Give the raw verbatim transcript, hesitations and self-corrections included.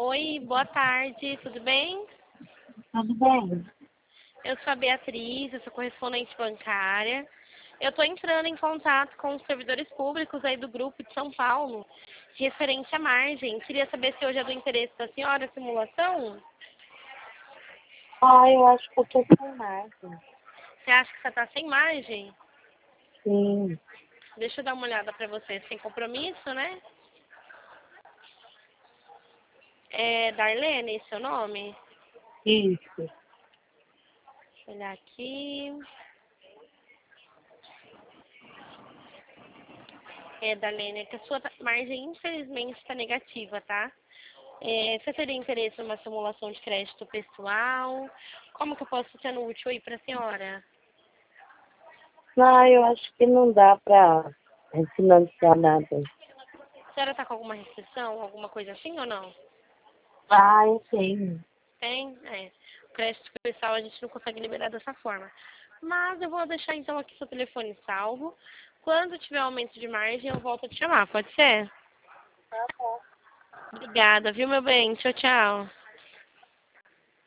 Oi, boa tarde, tudo bem? Tudo bem? Eu sou a Beatriz, eu sou correspondente bancária. Eu estou entrando em contato com os servidores públicos aí do grupo de São Paulo, referente à margem. Queria saber se hoje é do interesse da senhora a simulação? Ah, eu acho que eu tô sem margem. Você acha que você está sem margem? Sim, Deixa eu dar uma olhada para você, sem compromisso, né? É Darlene, seu nome? isso. Deixa eu olhar aqui. É, Darlene, é que a sua margem infelizmente está negativa, tá? É, você teria interesse numa simulação de crédito pessoal? Como que eu posso ser útil aí para a senhora? Ah, eu acho que não dá pra refinanciar nada. A senhora está com alguma restrição, alguma coisa assim ou não? Ah, eu tenho. Tem? É. O crédito pessoal a gente não consegue liberar dessa forma. Mas eu vou deixar então aqui seu telefone salvo. Quando tiver aumento de margem, eu volto a te chamar, pode ser? Obrigada, viu, meu bem? Tchau, tchau.